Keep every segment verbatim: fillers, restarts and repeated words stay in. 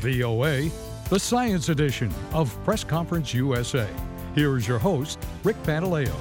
V O A, the Science Edition of Press Conference U S A. Here is your host, Rick Pantaleo.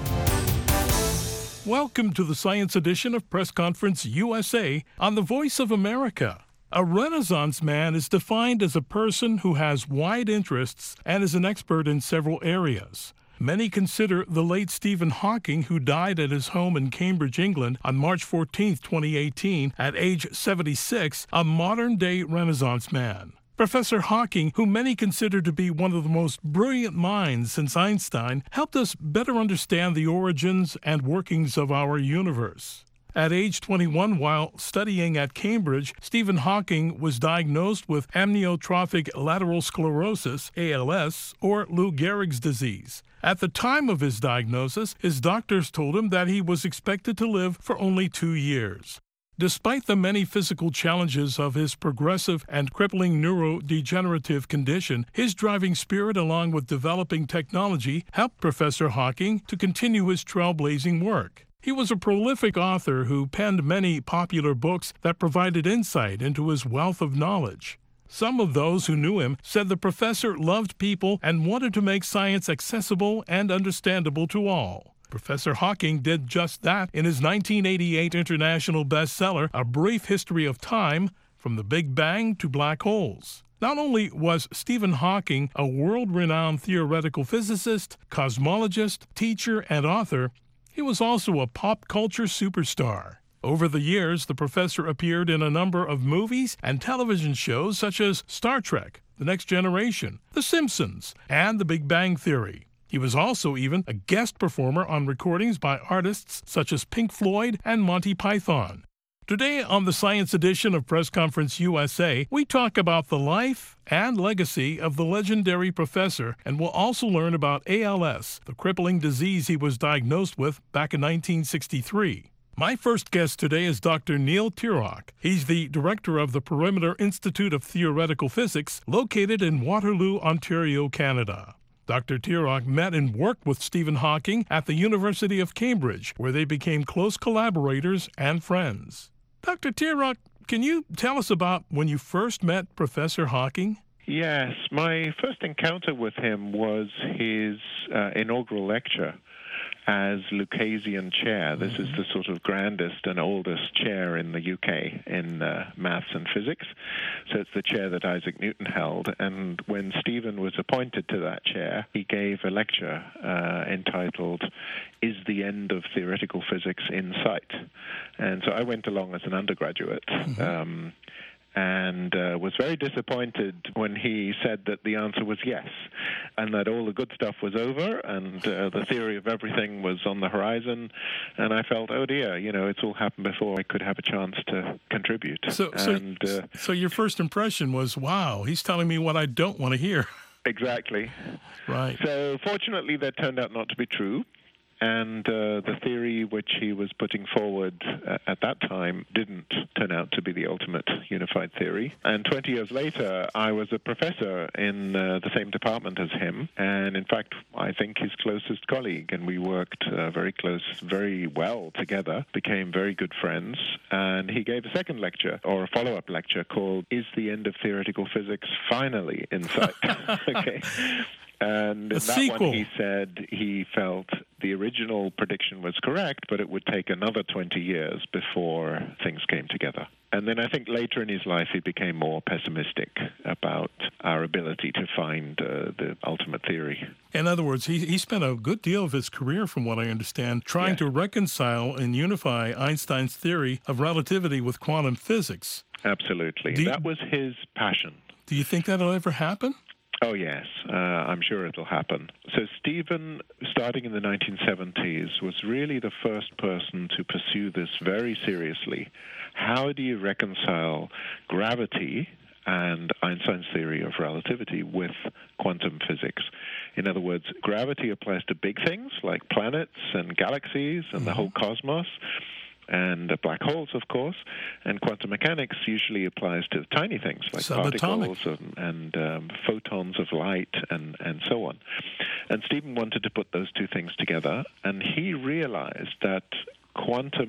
Welcome to the Science Edition of Press Conference U S A on the Voice of America. A Renaissance man is defined as a person who has wide interests and is an expert in several areas. Many consider the late Stephen Hawking, who died at his home in Cambridge, England on March fourteenth, twenty eighteen, at age seventy-six, a modern-day Renaissance man. Professor Hawking, who many consider to be one of the most brilliant minds since Einstein, helped us better understand the origins and workings of our universe. At age twenty-one, while studying at Cambridge, Stephen Hawking was diagnosed with amyotrophic lateral sclerosis, A L S, or Lou Gehrig's disease. At the time of his diagnosis, his doctors told him that he was expected to live for only two years. Despite the many physical challenges of his progressive and crippling neurodegenerative condition, his driving spirit, along with developing technology, helped Professor Hawking to continue his trailblazing work. He was a prolific author who penned many popular books that provided insight into his wealth of knowledge. Some of those who knew him said the professor loved people and wanted to make science accessible and understandable to all. Professor Hawking did just that in his nineteen eighty-eight international bestseller, A Brief History of Time, From the Big Bang to Black Holes. Not only was Stephen Hawking a world-renowned theoretical physicist, cosmologist, teacher, and author, he was also a pop culture superstar. Over the years, the professor appeared in a number of movies and television shows such as Star Trek, The Next Generation, The Simpsons, and The Big Bang Theory. He was also even a guest performer on recordings by artists such as Pink Floyd and Monty Python. Today on the Science Edition of Press Conference U S A, we talk about the life and legacy of the legendary professor, and we'll also learn about A L S, the crippling disease he was diagnosed with back in nineteen sixty-three. My first guest today is Doctor Neil Tirok. He's the director of the Perimeter Institute of Theoretical Physics, located in Waterloo, Ontario, Canada. Doctor Tirok met and worked with Stephen Hawking at the University of Cambridge, where they became close collaborators and friends. Doctor Tirok, can you tell us about when you first met Professor Hawking? Yes, my first encounter with him was his uh, inaugural lecture as Lucasian Chair. This is the sort of grandest and oldest chair in the U K in uh, maths and physics. So it's the chair that Isaac Newton held. And when Stephen was appointed to that chair, he gave a lecture uh, entitled, Is the End of Theoretical Physics in Sight? And so I went along as an undergraduate. Mm-hmm. Um, and uh, was very disappointed when he said that the answer was yes, and that all the good stuff was over, and uh, the theory of everything was on the horizon, and I felt, oh dear, you know, it's all happened before I could have a chance to contribute. So, and, so, uh, so your first impression was, wow, he's telling me what I don't want to hear. Exactly. Right. So fortunately, that turned out not to be true. And uh, the theory which he was putting forward uh, at that time didn't turn out to be the ultimate unified theory. And twenty years later, I was a professor in uh, the same department as him, and in fact, I think his closest colleague, and we worked uh, very close, very well together, became very good friends, and he gave a second lecture, or a follow-up lecture, called Is the End of Theoretical Physics Finally in Sight? Okay. And in a that sequel. one, he said he felt the original prediction was correct, but it would take another twenty years before things came together. And then I think later in his life, he became more pessimistic about our ability to find uh, the ultimate theory. In other words, he, he spent a good deal of his career, from what I understand, trying yes. to reconcile and unify Einstein's theory of relativity with quantum physics. Absolutely. You, that was his passion. Do you think that'll ever happen? Oh, yes. Uh, I'm sure it'll happen. So Stephen, starting in the nineteen seventies, was really the first person to pursue this very seriously. How do you reconcile gravity and Einstein's theory of relativity with quantum physics? In other words, gravity applies to big things like planets and galaxies and mm-hmm. the whole cosmos, and uh, black holes, of course, and quantum mechanics usually applies to tiny things like Subatomic. particles and, and um, photons of light and, and so on. And Stephen wanted to put those two things together, and he realized that quantum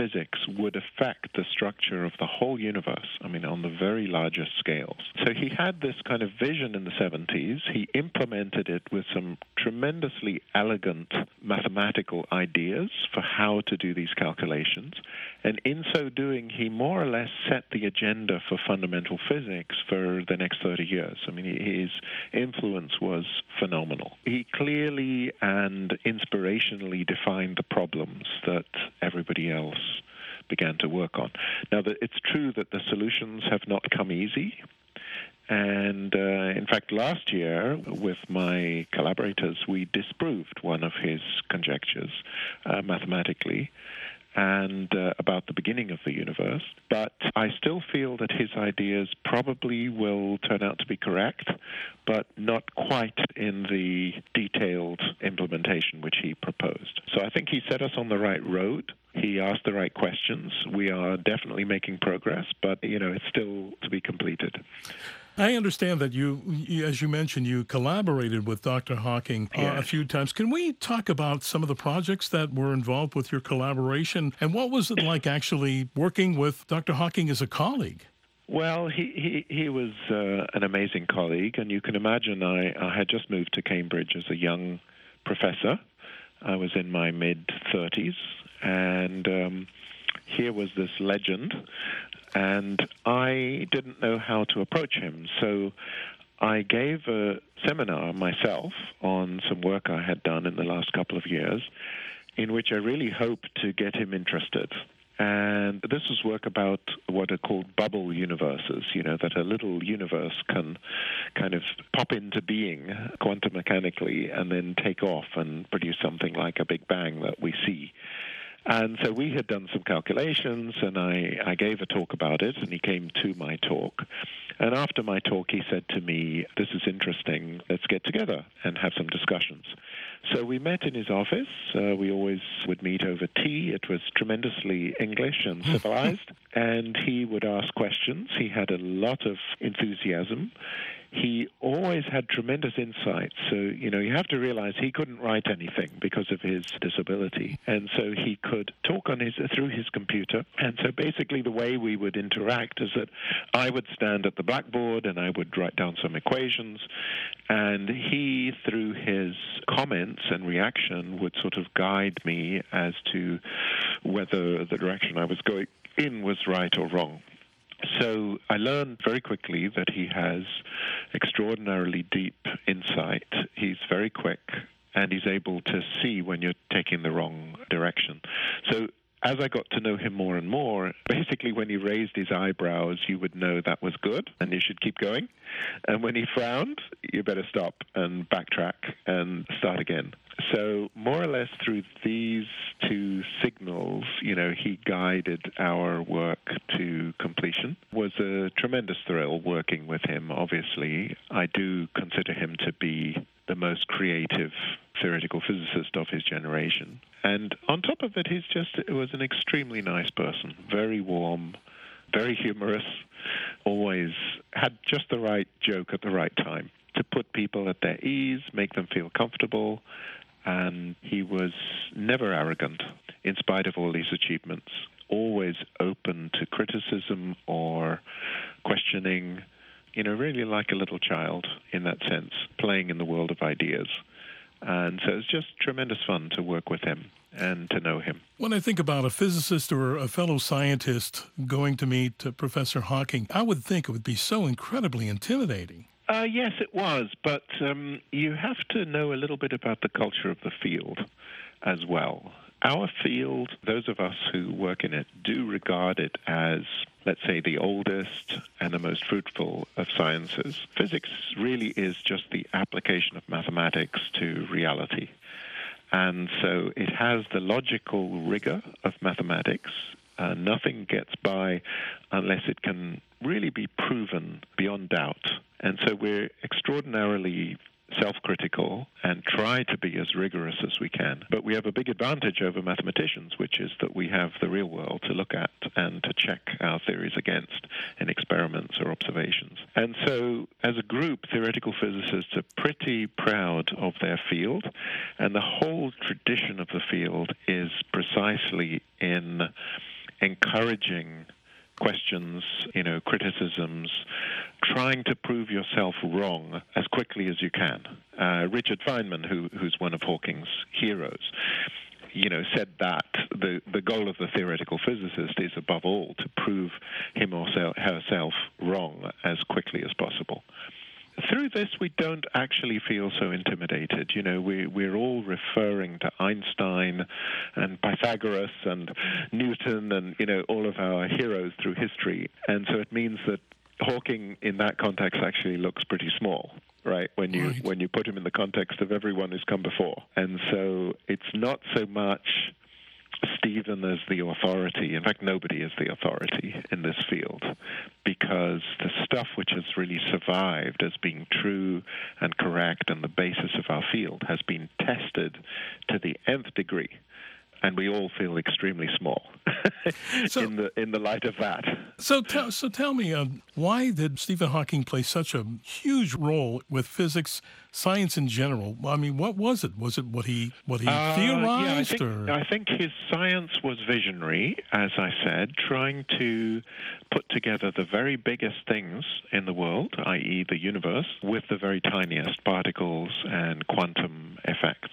physics would affect the structure of the whole universe, I mean, on the very largest scales. So he had this kind of vision in the seventies. He implemented it with some tremendously elegant mathematical ideas for how to do these calculations. And in so doing, he more or less set the agenda for fundamental physics for the next thirty years. I mean, his influence was phenomenal. He clearly and inspirationally defined the problems that everybody else began to work on. Now, it's true that the solutions have not come easy. And, uh, in fact, last year, with my collaborators, we disproved one of his conjectures uh, mathematically, and uh, about the beginning of the universe. But I still feel that his ideas probably will turn out to be correct, but not quite in the detailed implementation which he proposed. So I think he set us on the right road. He asked the right questions. We are definitely making progress, but, you know, it's still to be completed. I understand that you, as you mentioned, you collaborated with Doctor Hawking uh, yes. a few times. Can we talk about some of the projects that were involved with your collaboration? And what was it like actually working with Doctor Hawking as a colleague? Well, he, he, he was uh, an amazing colleague, and you can imagine I, I had just moved to Cambridge as a young professor. I was in my mid-thirties, and um, here was this legend, and I didn't know how to approach him. So I gave a seminar myself on some work I had done in the last couple of years, in which I really hoped to get him interested. And this was work about what are called bubble universes, you know, that a little universe can kind of pop into being quantum mechanically and then take off and produce something like a Big Bang that we see. And so we had done some calculations, and I, I gave a talk about it, and he came to my talk. And after my talk, he said to me, "This is interesting, let's get together and have some discussions." So we met in his office. Uh, we always would meet over tea. It was tremendously English and civilized. And he would ask questions. He had a lot of enthusiasm. He always had tremendous insight. So, you know, you have to realize he couldn't write anything because of his disability. And so he could talk on his through his computer. And so basically the way we would interact is that I would stand at the blackboard and I would write down some equations. And he, through his comments and reaction, would sort of guide me as to whether the direction I was going in was right or wrong. So I learned very quickly that he has extraordinarily deep insight. He's very quick, and he's able to see when you're taking the wrong direction. So as I got to know him more and more, basically when he raised his eyebrows, you would know that was good and you should keep going. And when he frowned, you better stop and backtrack and start again. So more or less through these two signals, you know, he guided our work to completion. It was a tremendous thrill working with him, obviously. I do consider him to be the most creative theoretical physicist of his generation. And on top of it, he's just it was an extremely nice person, very warm, very humorous, always had just the right joke at the right time to put people at their ease, make them feel comfortable. And he was never arrogant, in spite of all these achievements, always open to criticism or questioning, you know, really like a little child in that sense, playing in the world of ideas. And so it's just tremendous fun to work with him and to know him. When I think about a physicist or a fellow scientist going to meet uh, Professor Hawking, I would think it would be so incredibly intimidating. Uh, yes, it was, but um, you have to know a little bit about the culture of the field as well. Our field, those of us who work in it, do regard it as, let's say, the oldest and the most fruitful of sciences. Physics really is just the application of mathematics to reality. And so it has the logical rigor of mathematics. Uh, nothing gets by unless it can really be proven beyond doubt. And so we're extraordinarily self-critical and try to be as rigorous as we can. But we have a big advantage over mathematicians, which is that we have the real world to look at and to check our theories against in experiments or observations. And so as a group, theoretical physicists are pretty proud of their field, and the whole tradition of the field is precisely in encouraging questions, you know, criticisms, trying to prove yourself wrong as quickly as you can. Uh, Richard Feynman, who, who's one of Hawking's heroes, you know, said that the, the goal of the theoretical physicist is, above all, to prove him or herself wrong as quickly as possible. Through this, we don't actually feel so intimidated. You know, we, we're all referring to Einstein and Pythagoras and Newton and, you know, all of our heroes through history. And so it means that Hawking, in that context, actually looks pretty small, right, when you right. when you put him in the context of everyone who's come before. And so it's not so much Stephen as the authority. In fact, nobody is the authority in this field, because the stuff which has really survived as being true and correct and the basis of our field has been tested to the nth degree, and we all feel extremely small so, in the in the light of that. So tell so tell me, uh, why did Stephen Hawking play such a huge role with physics, science in general? I mean, what was it? Was it what he what he uh, theorized? Yeah, I think, or? I think his science was visionary, as I said, trying to put together the very biggest things in the world, that is the universe, with the very tiniest particles and quantum effects.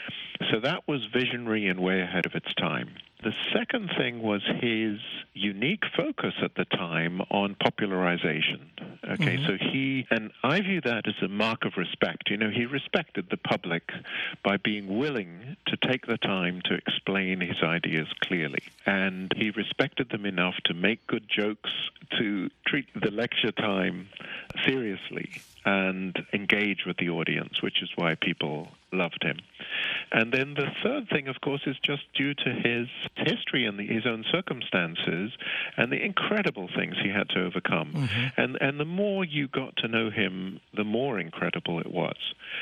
So that was visionary and way ahead of its time. The second thing was his unique focus at the time on popularization. Okay, mm-hmm. so he, and I view that as a mark of respect. You know, he respected the public by being willing to take the time to explain his ideas clearly. And he respected them enough to make good jokes, to treat the lecture time seriously, and engage with the audience, which is why people loved him. And then the third thing, of course, is just due to his history and the, his own circumstances and the incredible things he had to overcome. Mm-hmm. And and the more you got to know him, the more incredible it was.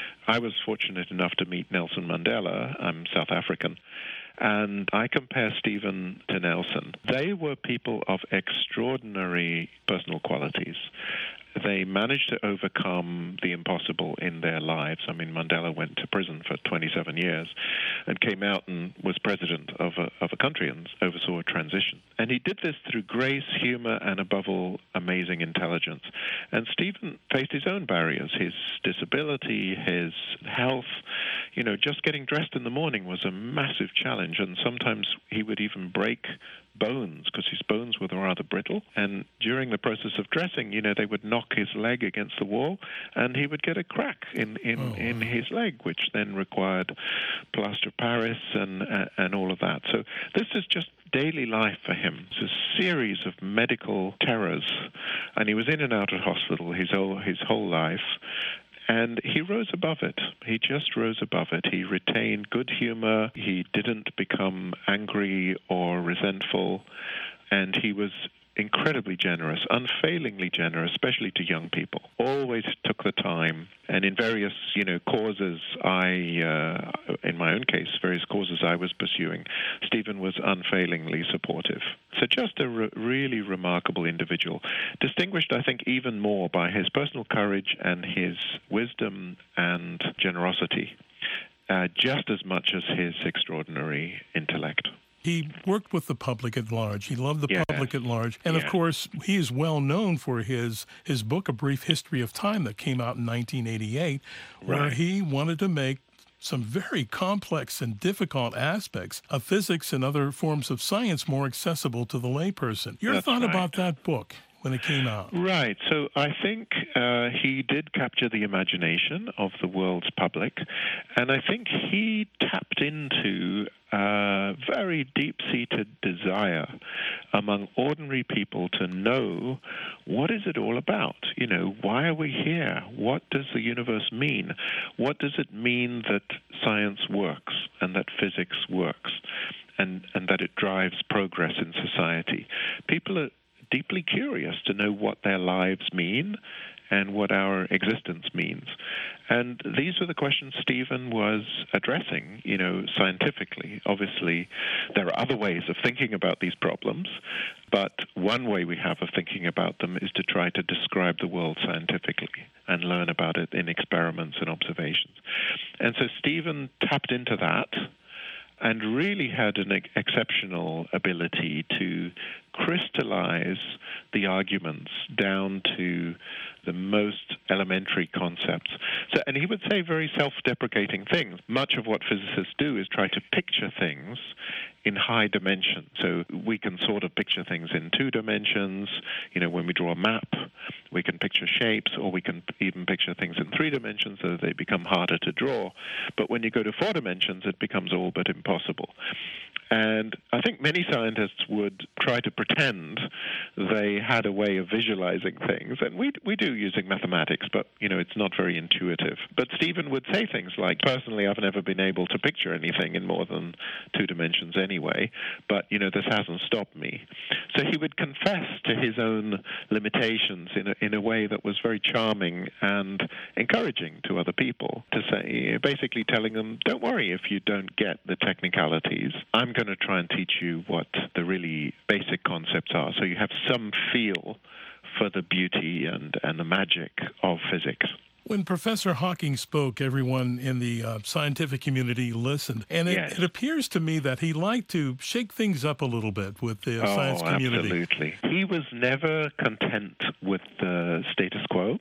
I was fortunate enough to meet Nelson Mandela. I'm South African. And I compare Stephen to Nelson. They were people of extraordinary personal qualities. They managed to overcome the impossible in their lives. I mean, Mandela went to prison for twenty-seven years and came out and was president of a, of a country and oversaw a transition. And he did this through grace, humor, and above all, amazing intelligence. And Stephen faced his own barriers, his disability, his health. You know, just getting dressed in the morning was a massive challenge, and sometimes he would even break bones because his bones were rather brittle. And during the process of dressing, you know, they would knock his leg against the wall, and he would get a crack in in, oh, in his leg, which then required plaster of Paris and uh, and all of that. So this is just daily life for him. It's a series of medical terrors, and he was in and out of hospital his whole his whole life. And he rose above it. He just rose above it. He retained good humor. He didn't become angry or resentful. And he was incredibly generous, unfailingly generous, especially to young people. Always took the time. And in various, you know, causes I, uh, in my own case, various causes I was pursuing, Stephen was unfailingly supportive. So just a re- really remarkable individual, distinguished, I think, even more by his personal courage and his wisdom and generosity, uh, just as much as his extraordinary intellect. He worked with the public at large. He loved the yes. public at large. And, yeah. of course, he is well known for his, his book, A Brief History of Time, that came out in nineteen eighty-eight, where right. he wanted to make some very complex and difficult aspects of physics and other forms of science more accessible to the layperson. Your That's thought right. about that book when it came out? Right. So I think uh, he did capture the imagination of the world's public, and I think he tapped into a very deep-seated desire among ordinary people to know, what is it all about? You know, why are we here? What does the universe mean? What does it mean that science works and that physics works and, and that it drives progress in society? People are deeply curious to know what their lives mean and what our existence means. And these were the questions Stephen was addressing, you know, scientifically. Obviously, there are other ways of thinking about these problems, but one way we have of thinking about them is to try to describe the world scientifically and learn about it in experiments and observations. And so Stephen tapped into that and really had an ex- exceptional ability to crystallize the arguments down to the most elementary concepts. So, and he would say very self-deprecating things. Much of what physicists do is try to picture things in high dimension. So we can sort of picture things in two dimensions. You know, when we draw a map, we can picture shapes, or we can even picture things in three dimensions so they become harder to draw. But when you go to four dimensions, it becomes all but impossible. And I think many scientists would try to pretend they had a way of visualizing things, and we we do using mathematics, but, you know, it's not very intuitive. But Stephen would say things like, personally, I've never been able to picture anything in more than two dimensions anyway, but, you know, this hasn't stopped me. So he would confess to his own limitations in a, in a way that was very charming and encouraging to other people, to say, basically telling them, don't worry if you don't get the technicalities. I'm going to try and teach you what the really basic concepts are, so you have some feel for the beauty and, and the magic of physics. When Professor Hawking spoke, everyone in the uh, scientific community listened. And it, yes. it appears to me that he liked to shake things up a little bit with the oh, science community. Absolutely. He was never content with the status quo.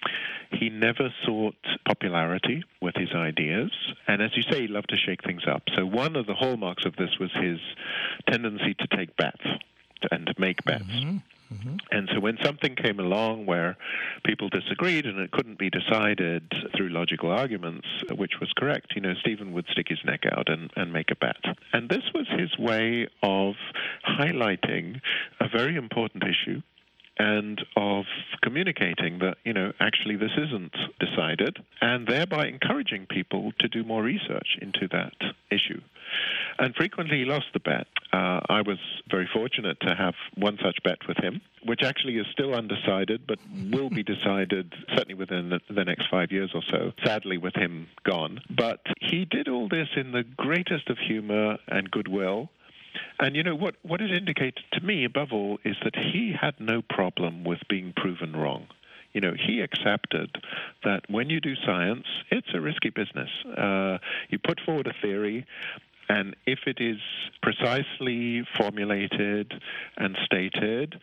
He never sought popularity with his ideas. And as you say, he loved to shake things up. So one of the hallmarks of this was his tendency to take bets and to make bets. Mm-hmm. Mm-hmm. And so when something came along where people disagreed and it couldn't be decided through logical arguments, which was correct, you know, Stephen would stick his neck out and, and make a bet. And this was his way of highlighting a very important issue and of communicating that, you know, actually this isn't decided, and thereby encouraging people to do more research into that issue. And frequently he lost the bet. Uh, I was very fortunate to have one such bet with him, which actually is still undecided, but will be decided certainly within the, the next five years or so, sadly with him gone. But he did all this in the greatest of humor and goodwill. And, you know, what, what it indicated to me, above all, is that he had no problem with being proven wrong. You know, he accepted that when you do science, it's a risky business. Uh, you put forward a theory, and if it is precisely formulated and stated,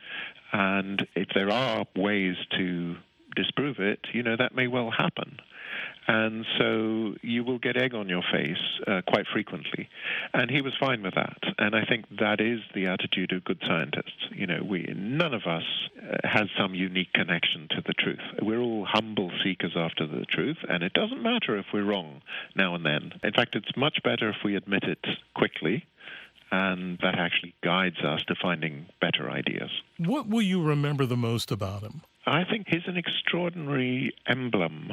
and if there are ways to disprove it, you know, that may well happen. And so you will get egg on your face uh, quite frequently. And he was fine with that. And I think that is the attitude of good scientists. You know, we none of us uh, has some unique connection to the truth. We're all humble seekers after the truth, and it doesn't matter if we're wrong now and then. In fact, it's much better if we admit it quickly, and that actually guides us to finding better ideas. What will you remember the most about him? I think he's an extraordinary emblem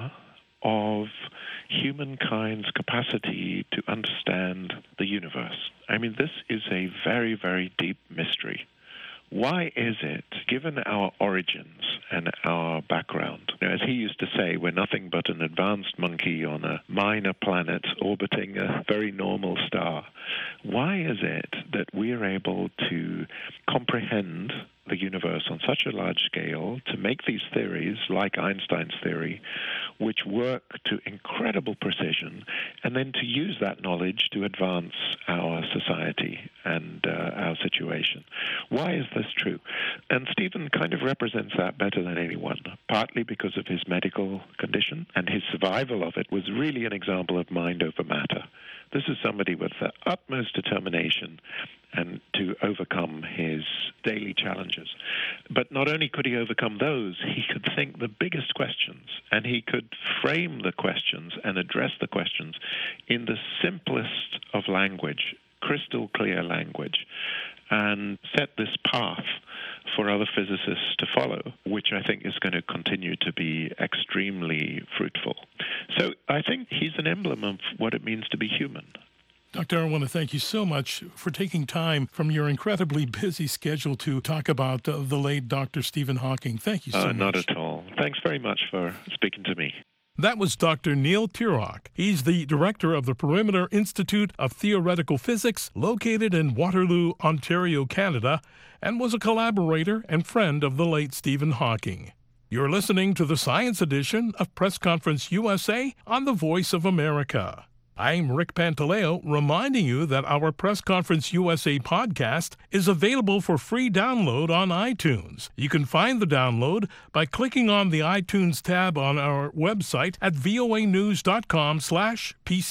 of humankind's capacity to understand the universe. I mean, this is a very, very deep mystery. Why is it, given our origins and our background, you know, as he used to say, we're nothing but an advanced monkey on a minor planet orbiting a very normal star, why is it that we're able to comprehend the universe on such a large scale, to make these theories, like Einstein's theory, which work to incredible precision, and then to use that knowledge to advance our society and uh, our situation? Why is this true? And Stephen kind of represents that better than anyone, partly because of his medical condition, and his survival of it was really an example of mind over matter. This is somebody with the utmost determination and to overcome his daily challenges. But not only could he overcome those, he could think the biggest questions, and he could frame the questions and address the questions in the simplest of language, crystal clear language, and set this path for other physicists to follow, which I think is going to continue to be extremely fruitful. So I think he's an emblem of what it means to be human. Doctor, I want to thank you so much for taking time from your incredibly busy schedule to talk about uh, the late Doctor Stephen Hawking. Thank you so uh, much. Not at all. Thanks very much for speaking to me. That was Doctor Neil Tirok. He's the director of the Perimeter Institute of Theoretical Physics, located in Waterloo, Ontario, Canada, and was a collaborator and friend of the late Stephen Hawking. You're listening to the Science Edition of Press Conference U S A on the Voice of America. I'm Rick Pantaleo, reminding you that our Press Conference U S A podcast is available for free download on iTunes. You can find the download by clicking on the iTunes tab on our website at voanews.com slash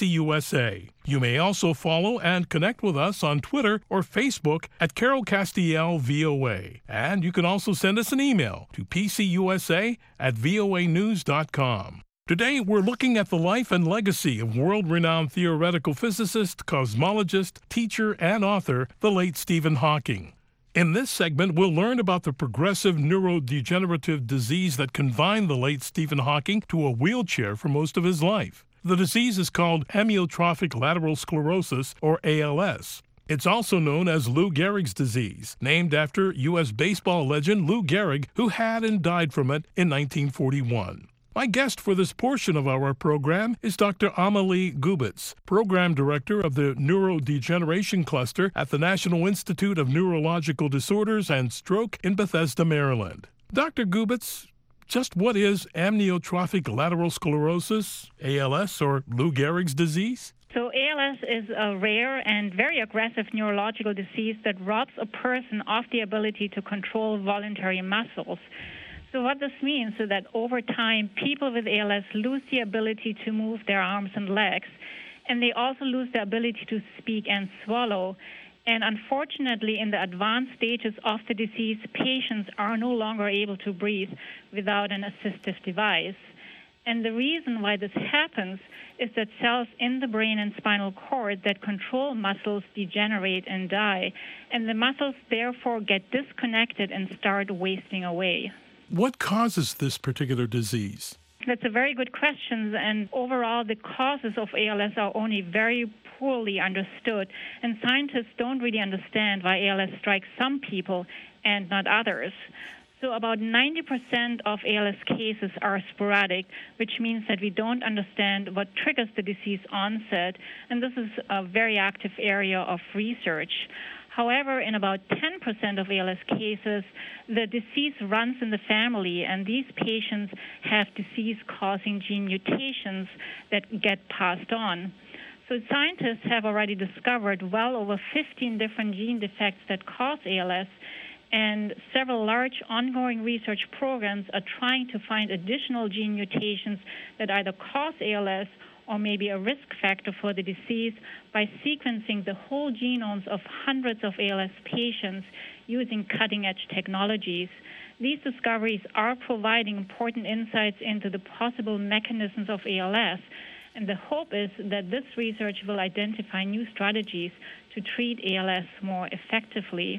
PCUSA. You may also follow and connect with us on Twitter or Facebook at Carol Castiel V O A. And you can also send us an email to pcusa at voanews dot com. Today, we're looking at the life and legacy of world-renowned theoretical physicist, cosmologist, teacher, and author, the late Stephen Hawking. In this segment, we'll learn about the progressive neurodegenerative disease that confined the late Stephen Hawking to a wheelchair for most of his life. The disease is called amyotrophic lateral sclerosis, or A L S. It's also known as Lou Gehrig's disease, named after U S baseball legend Lou Gehrig, who had and died from it in nineteen forty-one. My guest for this portion of our program is Doctor Amalie Gubitz, Program Director of the Neurodegeneration Cluster at the National Institute of Neurological Disorders and Stroke in Bethesda, Maryland. Doctor Gubitz, just what is amyotrophic lateral sclerosis, A L S, or Lou Gehrig's disease? So A L S is a rare and very aggressive neurological disease that robs a person of the ability to control voluntary muscles. So what this means is that over time, people with A L S lose the ability to move their arms and legs, and they also lose the ability to speak and swallow. And unfortunately, in the advanced stages of the disease, patients are no longer able to breathe without an assistive device. And the reason why this happens is that cells in the brain and spinal cord that control muscles degenerate and die, and the muscles therefore get disconnected and start wasting away. What causes this particular disease? That's a very good question, and overall the causes of A L S are only very poorly understood, and scientists don't really understand why A L S strikes some people and not others. So about ninety percent of A L S cases are sporadic, which means that we don't understand what triggers the disease onset, and this is a very active area of research. However, in about ten percent of A L S cases, the disease runs in the family, and these patients have disease-causing gene mutations that get passed on. So scientists have already discovered well over fifteen different gene defects that cause A L S, and several large ongoing research programs are trying to find additional gene mutations that either cause A L S or maybe a risk factor for the disease by sequencing the whole genomes of hundreds of A L S patients using cutting-edge technologies. These discoveries are providing important insights into the possible mechanisms of A L S, and the hope is that this research will identify new strategies to treat A L S more effectively.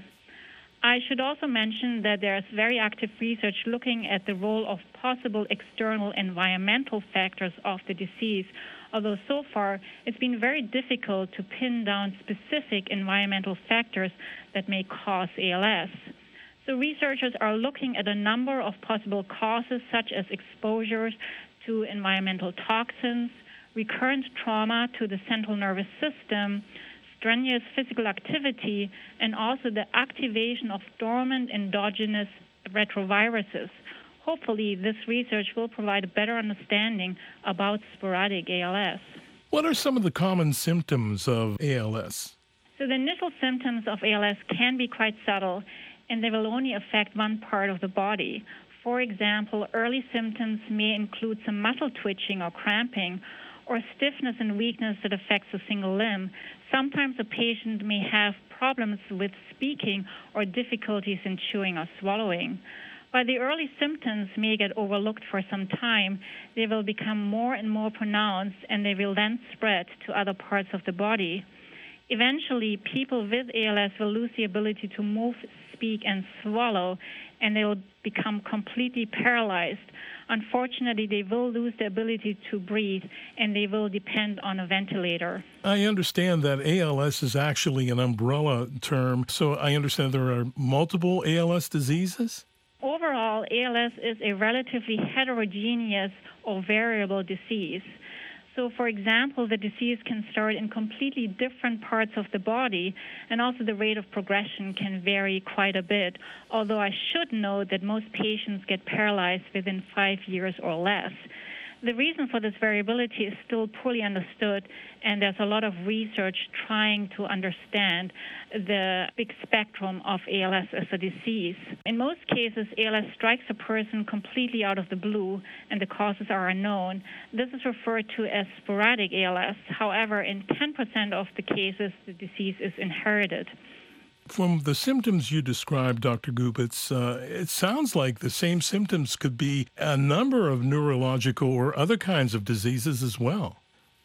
I should also mention that there is very active research looking at the role of possible external environmental factors of the disease, although so far it's been very difficult to pin down specific environmental factors that may cause A L S. So researchers are looking at a number of possible causes, such as exposures to environmental toxins, recurrent trauma to the central nervous system, strenuous physical activity, and also the activation of dormant endogenous retroviruses. Hopefully, this research will provide a better understanding about sporadic A L S. What are some of the common symptoms of A L S? So the initial symptoms of A L S can be quite subtle, and they will only affect one part of the body. For example, early symptoms may include some muscle twitching or cramping, or stiffness and weakness that affects a single limb. Sometimes a patient may have problems with speaking or difficulties in chewing or swallowing. While the early symptoms may get overlooked for some time, they will become more and more pronounced, and they will then spread to other parts of the body. Eventually, people with A L S will lose the ability to move, speak, and swallow, and they will become completely paralyzed. Unfortunately, they will lose the ability to breathe, and they will depend on a ventilator. I understand that A L S is actually an umbrella term, so I understand there are multiple A L S diseases? Overall, A L S is a relatively heterogeneous or variable disease. So, for example, the disease can start in completely different parts of the body, and also the rate of progression can vary quite a bit, although I should note that most patients get paralyzed within five years or less. The reason for this variability is still poorly understood, and there's a lot of research trying to understand the big spectrum of A L S as a disease. In most cases, A L S strikes a person completely out of the blue, and the causes are unknown. This is referred to as sporadic A L S. However, in ten percent of the cases, the disease is inherited. From the symptoms you described, Doctor Gubitz, uh, it sounds like the same symptoms could be a number of neurological or other kinds of diseases as well.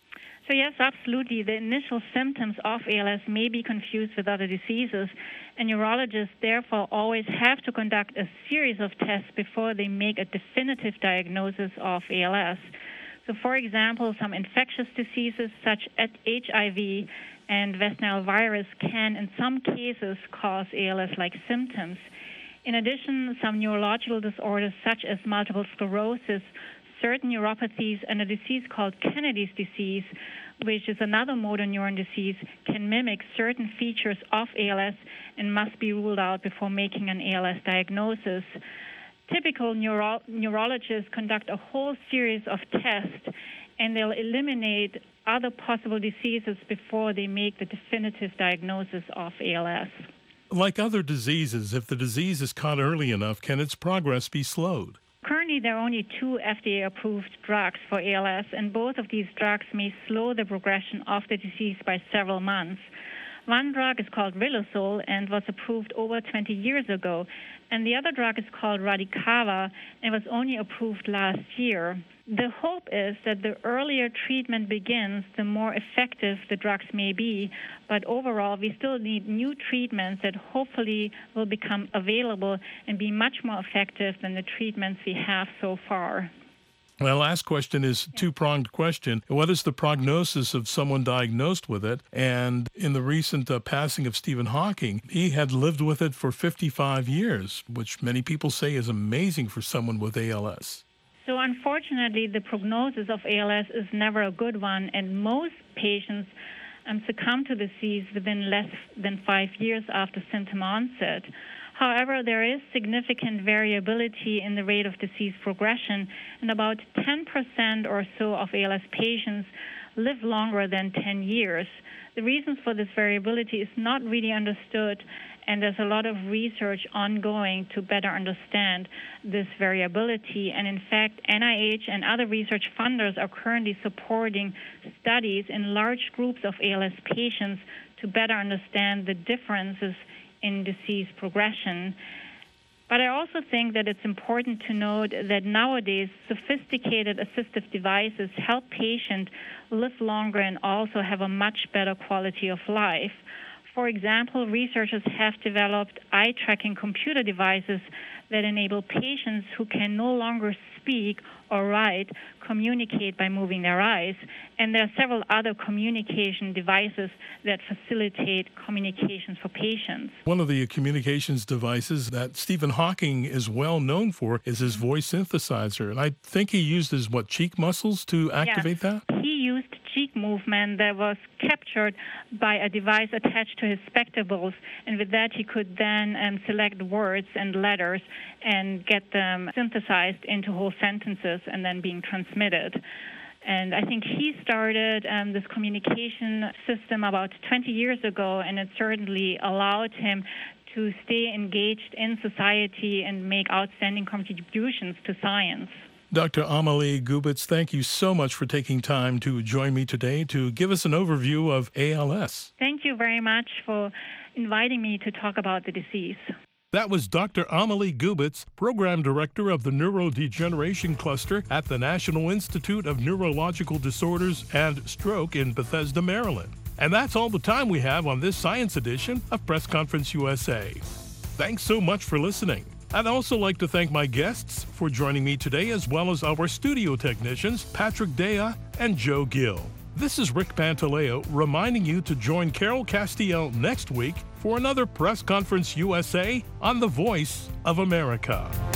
So yes, absolutely. The initial symptoms of A L S may be confused with other diseases, and neurologists therefore always have to conduct a series of tests before they make a definitive diagnosis of A L S. So for example, some infectious diseases such as H I V and West Nile virus can, in some cases, cause A L S-like symptoms. In addition, some neurological disorders such as multiple sclerosis, certain neuropathies, and a disease called Kennedy's disease, which is another motor neuron disease, can mimic certain features of A L S and must be ruled out before making an A L S diagnosis. Typical neuro- neurologists conduct a whole series of tests, and they'll eliminate other possible diseases before they make the definitive diagnosis of A L S. Like other diseases, if the disease is caught early enough, can its progress be slowed? Currently, there are only two F D A-approved drugs for A L S, and both of these drugs may slow the progression of the disease by several months. One drug is called Riluzole and was approved over twenty years ago, and the other drug is called Radicava and was only approved last year. The hope is that the earlier treatment begins, the more effective the drugs may be, but overall we still need new treatments that hopefully will become available and be much more effective than the treatments we have so far. My last question is a two-pronged question. What is the prognosis of someone diagnosed with it? And in the recent uh, passing of Stephen Hawking, he had lived with it for fifty-five years, which many people say is amazing for someone with A L S. So unfortunately, the prognosis of A L S is never a good one, and most patients um, succumb to the disease within less than five years after symptom onset. However, there is significant variability in the rate of disease progression, and about ten percent or so of A L S patients live longer than ten years. The reasons for this variability is not really understood, and there's a lot of research ongoing to better understand this variability. And in fact, N I H and other research funders are currently supporting studies in large groups of A L S patients to better understand the differences in disease progression. But I also think that it's important to note that nowadays sophisticated assistive devices help patients live longer and also have a much better quality of life. For example, researchers have developed eye-tracking computer devices that enable patients who can no longer speak or write communicate by moving their eyes. And there are several other communication devices that facilitate communications for patients. One of the communications devices that Stephen Hawking is well known for is his voice synthesizer. And I think he used his, what, cheek muscles to activate yes. that? He used cheek movement that was captured by a device attached to his spectacles, and with that he could then um, select words and letters and get them synthesized into whole sentences and then being transmitted. And I think he started um, this communication system about twenty years ago, and it certainly allowed him to stay engaged in society and make outstanding contributions to science. Doctor Amalie Gubitz, thank you so much for taking time to join me today to give us an overview of A L S. Thank you very much for inviting me to talk about the disease. That was Doctor Amalie Gubitz, Program Director of the Neurodegeneration Cluster at the National Institute of Neurological Disorders and Stroke in Bethesda, Maryland. And that's all the time we have on this Science Edition of Press Conference U S A. Thanks so much for listening. I'd also like to thank my guests for joining me today, as well as our studio technicians, Patrick Dea and Joe Gill. This is Rick Pantaleo reminding you to join Carol Castiel next week for another Press Conference U S A on the Voice of America.